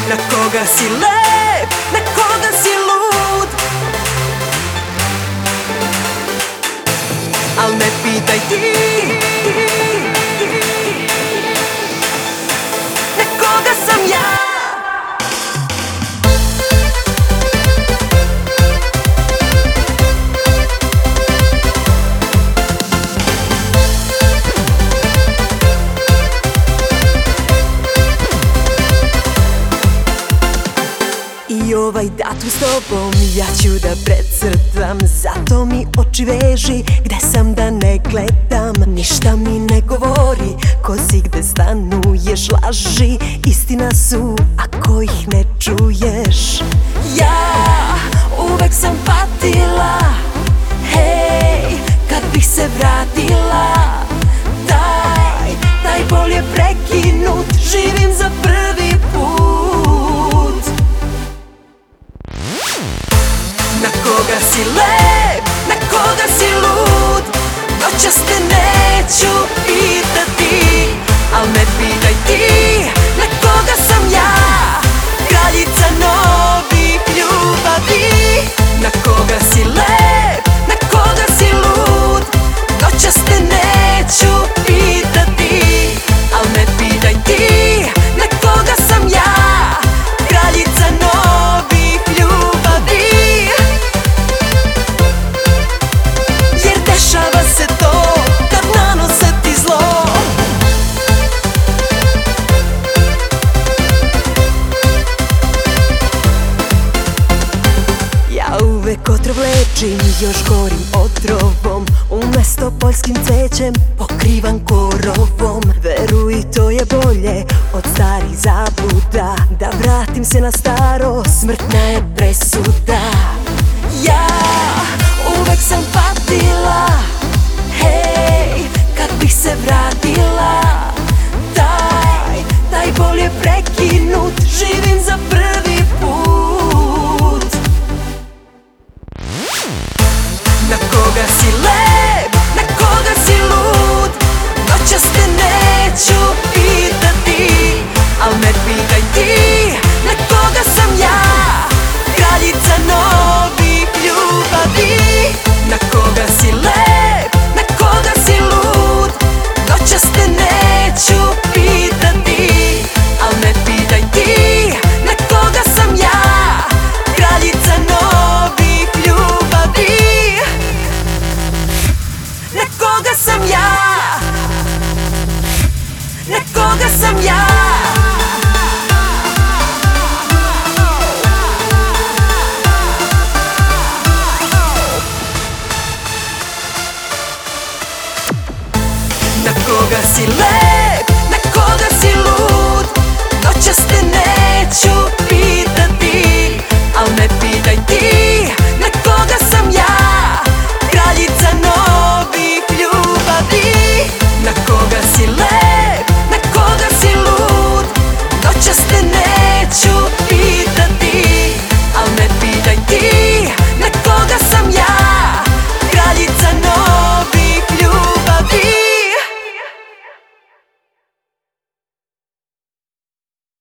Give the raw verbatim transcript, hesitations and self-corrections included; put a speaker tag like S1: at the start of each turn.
S1: Na koga si lep, na koga si lud, al me pitaj ti, na koga sam ja. I ovaj datum s tobom ja ću da precrtam, zato mi oči veži, gde sam da ne gledam. Ništa mi ne govori, ko si gde stanuješ, laži istina su ako ih ne čuješ. Ja uvek sam patila, hej, kad bih se vratila. Taj, taj bol je prekinut, živim za prvi put. Na koga si lep, na koga si lud, noćas te neću pitati, al me pitaj ti, na koga sam ja, kraljica novih ljubavi. Na koga si lep, na koga si lud, noćas te neću pitati, al me pitaj ti, na koga sam ja, kraljica novih ljubavi. Dešava se to kad nanose ti zlo. Ja uvek otrov lečim, još gorim otrovom, umesto poljskim cvećem pokrivan korovom. Veruj, to je bolje od starih zabluda, da vratim se na staro, smrtna je presuda. Ja uvek sam patila, hej, kad bih se vratila. Taj, taj bol je prekinut, živim za prvi put. Na koga si lep, na koga si lud, noćas te neću pitati, al me pitaj ti, na koga sam ja, kraljica novih ljubavi. Na koga si lep, na koga si lud, noćas te neću pitati, al me pitaj ti, na koga sam ja, kraljica novih ljubavi. Na koga sam ja, na koga sam ja. Na koga si lep.